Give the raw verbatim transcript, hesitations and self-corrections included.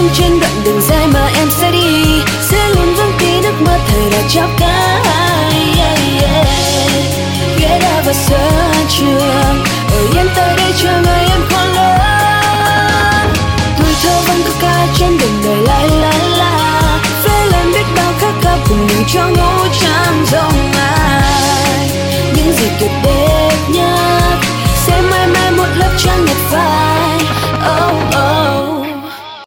thương trên đoạn đường dài mà em sẽ đi, sẽ luôn vững tin ước mơ thời đại chắp cánh. Yeah, yeah. Ghé đá vào sân trường, ở yên tại đây chờ ngày em khôn lớn. Tuổi thơ vẫn cứ ca trên đường đời lại la la, phải làm biết bao khát khao cùng mình cho ngũ trăm dòng ai. Những gì tuyệt